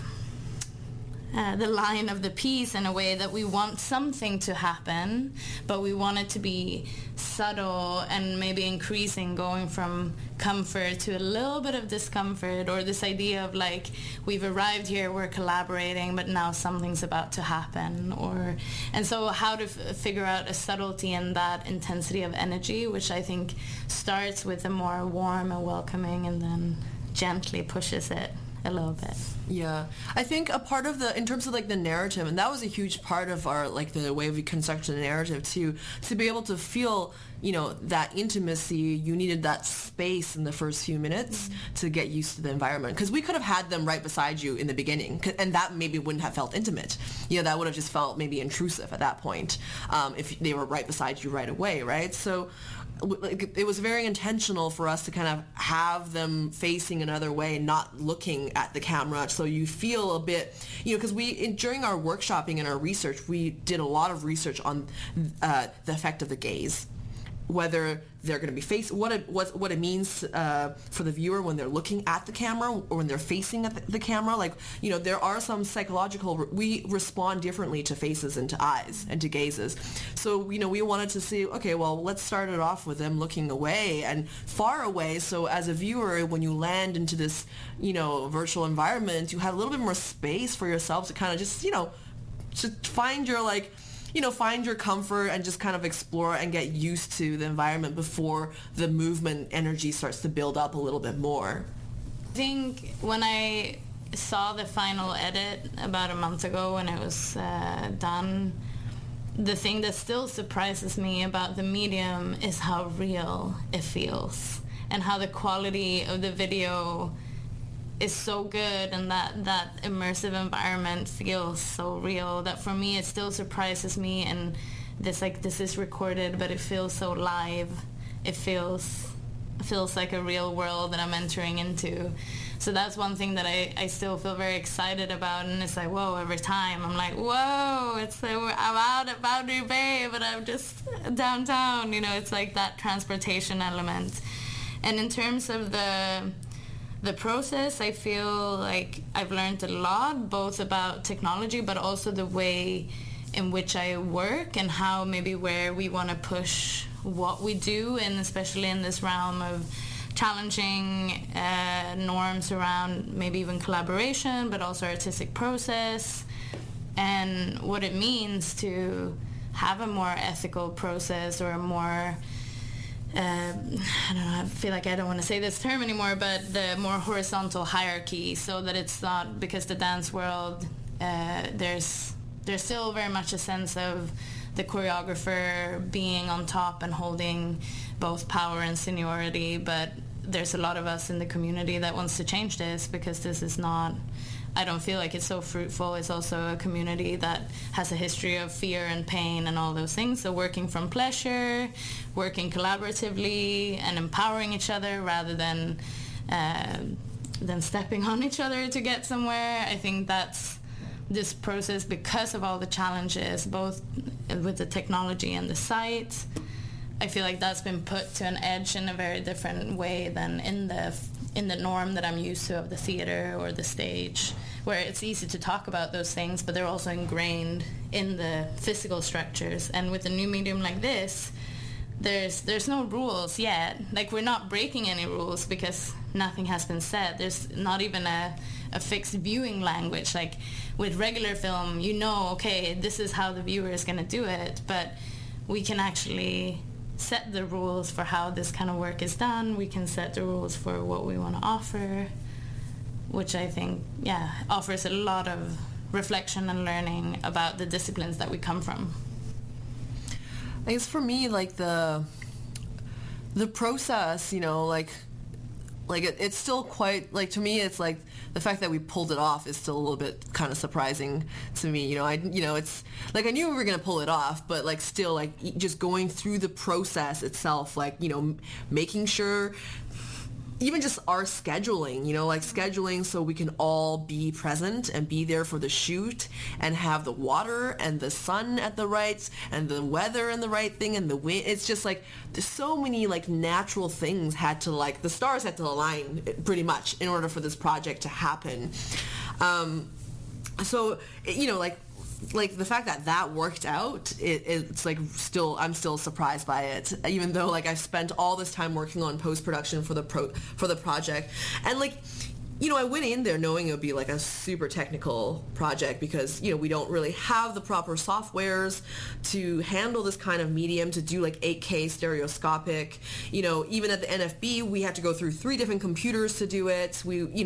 the line of the piece, in a way that we want something to happen, but we want it to be subtle and maybe increasing, going from comfort to a little bit of discomfort, or this idea of like, we've arrived here, we're collaborating, but now something's about to happen. And so how to figure out a subtlety in that intensity of energy, which I think starts with a more warm and welcoming, and then gently pushes it a little bit. Yeah, I think a part of in terms of like the narrative, and that was a huge part of our, like the way we constructed the narrative too, to be able to feel, that intimacy, you needed that space in the first few minutes to get used to the environment. Because we could have had them right beside you in the beginning, and that maybe wouldn't have felt intimate. That would have just felt maybe intrusive at that point, if they were right beside you right away, right? So it was very intentional for us to kind of have them facing another way, not looking at the camera, so you feel a bit, because during our workshopping and our research, we did a lot of research on the effect of the gaze, whether they're going to be what it means for the viewer when they're looking at the camera or when they're facing at the camera. Like, there are some psychological, we respond differently to faces and to eyes and to gazes. So, we wanted to see, okay, well, let's start it off with them looking away and far away. So as a viewer, when you land into this, virtual environment, you have a little bit more space for yourself to kind of just, to find your find your comfort and just kind of explore and get used to the environment before the movement energy starts to build up a little bit more. I think when I saw the final edit about a month ago when it was done, the thing that still surprises me about the medium is how real it feels, and how the quality of the video is so good, and that immersive environment feels so real, that for me it still surprises me. And this is recorded, but it feels so live. It feels like a real world that I'm entering into. So that's one thing that I still feel very excited about, and it's like, whoa, every time I'm like, whoa, it's like I'm out at Boundary Bay, but I'm just downtown, it's like that transportation element. And in terms of the process, I feel like I've learned a lot, both about technology, but also the way in which I work, and how maybe where we want to push what we do, and especially in this realm of challenging norms around maybe even collaboration, but also artistic process, and what it means to have a more ethical process or a more I don't know, I feel like I don't want to say this term anymore, but the more horizontal hierarchy, so that it's not, because the dance world, there's still very much a sense of the choreographer being on top and holding both power and seniority, but there's a lot of us in the community that wants to change this, because this is not, I don't feel like it's so fruitful. It's also a community that has a history of fear and pain and all those things. So working from pleasure, working collaboratively and empowering each other rather than stepping on each other to get somewhere. I think that's this process, because of all the challenges, both with the technology and the site. I feel like that's been put to an edge in a very different way than in the norm that I'm used to of the theater or the stage, where it's easy to talk about those things, but they're also ingrained in the physical structures. And with a new medium like this, there's no rules yet. Like, we're not breaking any rules because nothing has been said. There's not even a fixed viewing language. Like with regular film, you know, okay, this is how the viewer is going to do it, but we can actually set the rules for how this kind of work is done. We can set the rules for what we want to offer, which I think, offers a lot of reflection and learning about the disciplines that we come from. I guess for me, like the process, you know, like it's still quite, like, to me, it's like the fact that we pulled it off is still a little bit kind of surprising to me. You know, it's like I knew we were going to pull it off, but like still, like just going through the process itself, like, you know, making sure, even just our scheduling, you know, like scheduling so we can all be present and be there for the shoot and have the water and the sun at the right and the weather and the right thing and the wind. It's just like there's so many like natural things had to, like, the stars had to align pretty much in order for this project to happen. So, you know, like the fact that worked out, it's like I'm still surprised by it, even though like I've spent all this time working on post-production for the project. And like, you know, I went in there knowing it would be like a super technical project because, you know, we don't really have the proper softwares to handle this kind of medium, to do like 8K stereoscopic. You know, even at the NFB, we had to go through 3 different computers to do it.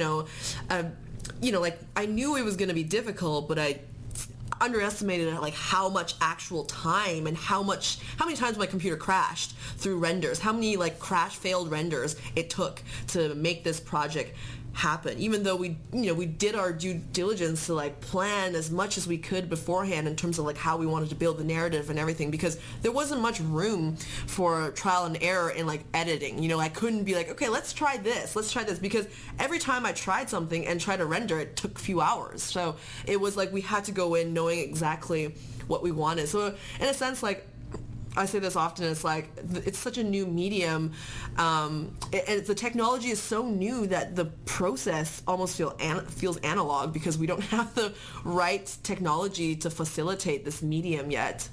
Like I knew it was going to be difficult, but I underestimated like how much actual time and how many times my computer crashed through renders, how many like failed renders it took to make this project happen, even though we did our due diligence to like plan as much as we could beforehand in terms of like how we wanted to build the narrative and everything, because there wasn't much room for trial and error in like editing. You know, I couldn't be like, okay, let's try this, because every time I tried something and tried to render, it took a few hours. So it was like we had to go in knowing exactly what we wanted. So in a sense, like, I say this often, it's like it's such a new medium, and the technology is so new that the process almost feels analog, because we don't have the right technology to facilitate this medium yet.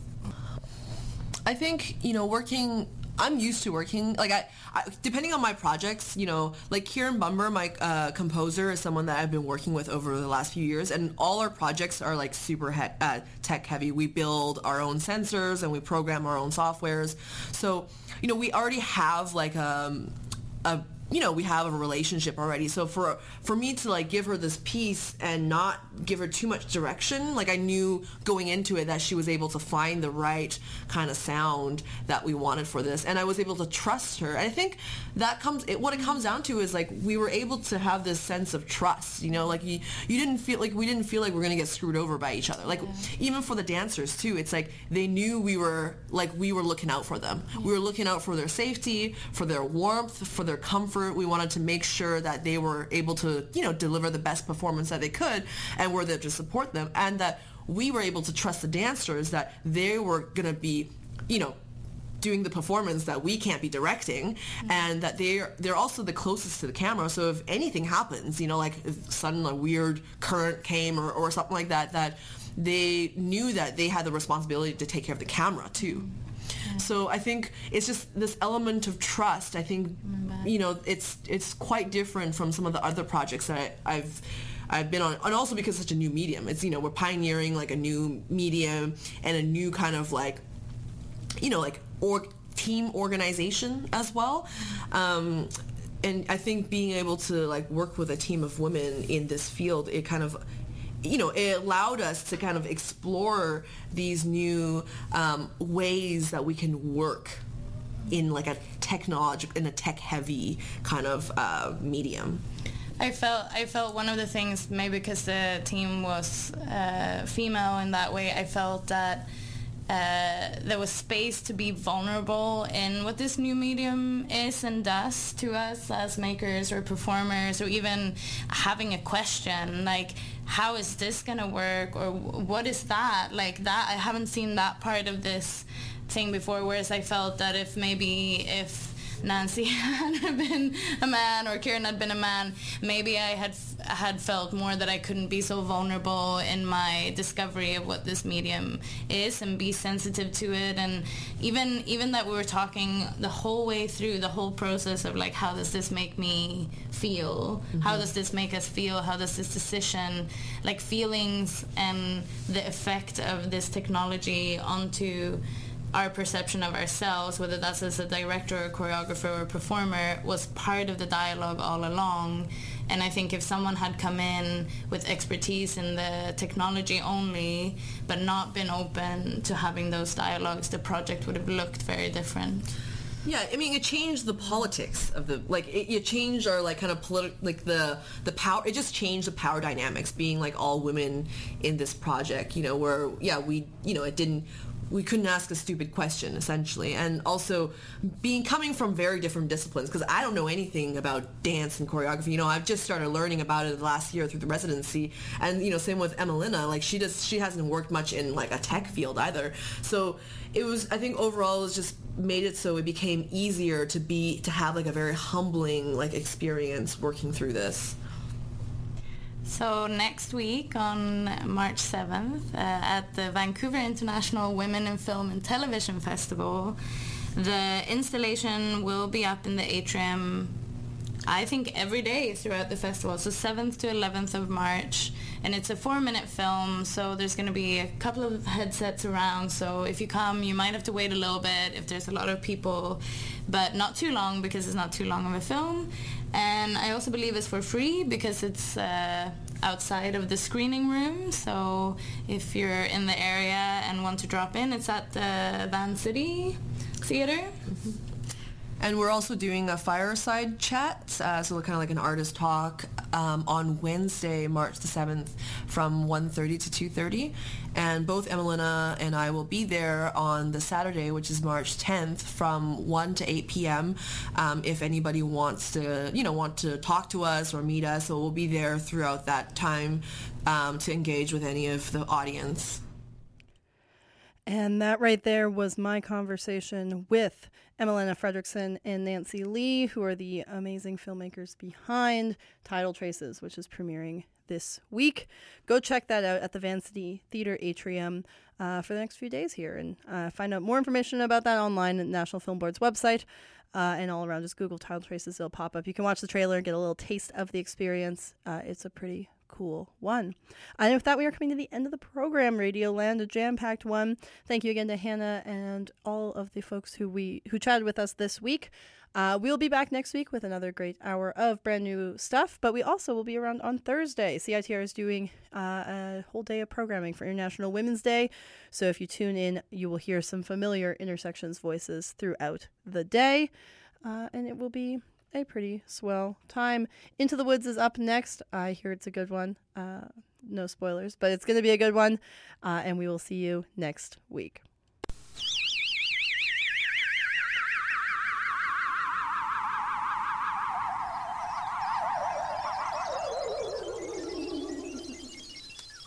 I think, you know, I'm used to working, like I depending on my projects, you know, like Kieran Bumber, my composer, is someone that I've been working with over the last few years, and all our projects are like super tech heavy. We build our own sensors and we program our own softwares. So, you know, we already have like we have a relationship already. So for me to like give her this piece and not give her too much direction, like I knew going into it that she was able to find the right kind of sound that we wanted for this, and I was able to trust her. And I think that what it comes down to is like we were able to have this sense of trust. You know, like we didn't feel like we're gonna get screwed over by each other. Like even for the dancers too, it's like they knew we were looking out for them. We were looking out for their safety, for their warmth, for their comfort. We wanted to make sure that they were able to, you know, deliver the best performance that they could, and we're there to support them, and that we were able to trust the dancers that they were going to be, you know, doing the performance that we can't be directing, and that they're also the closest to the camera. So if anything happens, you know, like if suddenly a weird current came or something like that, that they knew that they had the responsibility to take care of the camera too. so I think it's just this element of trust. I think, it's quite different from some of the other projects that I've been on, and also because it's such a new medium. It's, we're pioneering like a new medium and a new kind of like, team organization as well. And I think being able to like work with a team of women in this field, it kind of, it allowed us to kind of explore these new ways that we can work in like a tech-heavy kind of medium. I felt one of the things, maybe because the team was female in that way, I felt that there was space to be vulnerable in what this new medium is and does to us as makers or performers, or even having a question like, how is this gonna work, or what is that? Like that, I haven't seen that part of this thing before, whereas I felt that if Nancy had been a man or Kieran had been a man, maybe I had felt more that I couldn't be so vulnerable in my discovery of what this medium is and be sensitive to it. And even that we were talking the whole way through the whole process of like, how does this make me feel? Mm-hmm. How does this make us feel? How does this decision, like feelings and the effect of this technology onto our perception of ourselves, whether that's as a director or choreographer or performer, was part of the dialogue all along. And I think if someone had come in with expertise in the technology only, but not been open to having those dialogues, the project would have looked very different. Yeah, I mean, it changed the politics of the, like, it changed our, like, kind of like, the power, it just changed the power dynamics, being, like, all women in this project, where, yeah, we couldn't ask a stupid question, essentially. And also coming from very different disciplines, because I don't know anything about dance and choreography. I've just started learning about it last year through the residency. And, same with Emelina, like she hasn't worked much in like a tech field either. So it was, I think overall, it was just made it so it became easier to have like a very humbling like experience working through this. So next week on March 7th at the Vancouver International Women in Film and Television Festival, the installation will be up in the atrium, I think, every day throughout the festival. So 7th to 11th of March. And it's a 4-minute film, so there's going to be a couple of headsets around. So if you come, you might have to wait a little bit if there's a lot of people, but not too long because it's not too long of a film. And I also believe it's for free because it's outside of the screening room. So if you're in the area and want to drop in, it's at the Van City Theater. Mm-hmm. And we're also doing a fireside chat, so kind of like an artist talk on Wednesday, March the 7th from 1:30 to 2:30. And both Emelina and I will be there on the Saturday, which is March 10th from 1 to 8 p.m. If anybody wants to talk to us or meet us, so we'll be there throughout that time to engage with any of the audience. And that right there was my conversation with Emelina Fredrickson and Nancy Lee, who are the amazing filmmakers behind Tidal Traces, which is premiering this week. Go check that out at the Van City Theater Atrium for the next few days here, and find out more information about that online at National Film Board's website. And all around, just Google Tidal Traces, it'll pop up. You can watch the trailer and get a little taste of the experience. It's a pretty cool one. And with that, we are coming to the end of the program, Radioland, a jam-packed one. Thank you again to Hannah and all of the folks who chatted with us this week. We'll be back next week with another great hour of brand new stuff, but we also will be around on Thursday. CITR is doing a whole day of programming for International Women's Day, so if you tune in, you will hear some familiar Intersections voices throughout the day, and it will be a pretty swell time. Into the Woods is up next. I hear it's a good one. No spoilers, but it's going to be a good one. And we will see you next week.